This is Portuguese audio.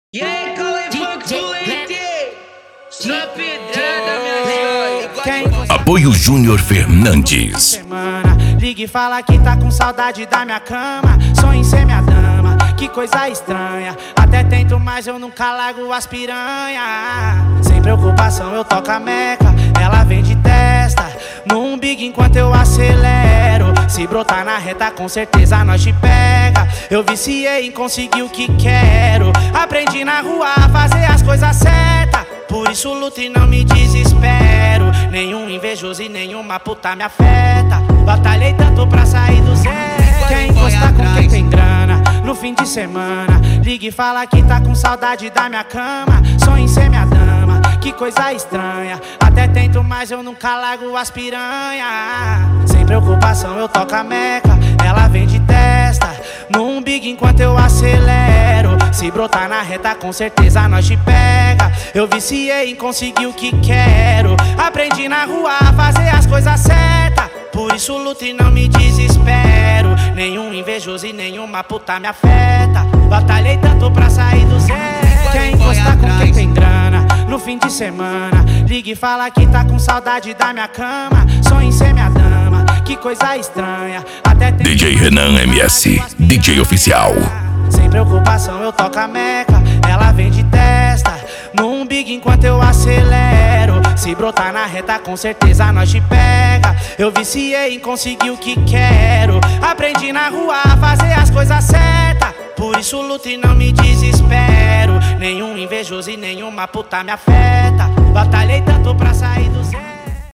E aí, Cauê Funk do Leite? Só pedrada, minha joia. Apoio Júnior Fernandes. Semana, liga e fala que tá com saudade da minha cama. Sonho em ser minha dama, que coisa estranha. Até tento, mas eu nunca largo as piranha. Sem preocupação eu toco a meca, ela vem de testa no umbigo enquanto eu acelero. Se brotar na reta com certeza nós te pega. Eu viciei em conseguir o que quero. Aprendi na rua a fazer as coisas certas, por isso luto e não me desespero. Nenhum invejoso e nenhuma puta me afeta. Batalhei tanto pra sair do zero. Quer encostar com quem tem grana no fim de semana, liga e fala que tá com saudade da minha cama. Sonho em ser minha dama, que coisa estranha. Até tento, mas eu nunca largo as piranha. Sem preocupação eu toco a meca, ela vem de testa no umbigo enquanto eu acelero. Se brotar na reta com certeza nós te pega. Eu viciei em conseguir o que quero. Aprendi na rua a fazer as coisas certas, por isso luto e não me desespero. Nenhum invejoso e nenhuma puta me afeta. Batalhei tanto pra sair do zero. Quer encostar com quem tem grana no fim de semana, liga e fala que tá com saudade da minha cama. Sonho em ser minha dama, que coisa estranha. Até DJ Renan MS, DJ oficial. Sem preocupação eu toco a meca, ela vem de testa no umbigo enquanto eu acelero. Se brotar na reta com certeza nós te pega. Eu viciei em conseguir o que quero. Aprendi na rua a fazer as coisas certas, por isso luto e não me desespero. Nenhum invejoso e nenhuma puta me afeta. Batalhei tanto pra sair do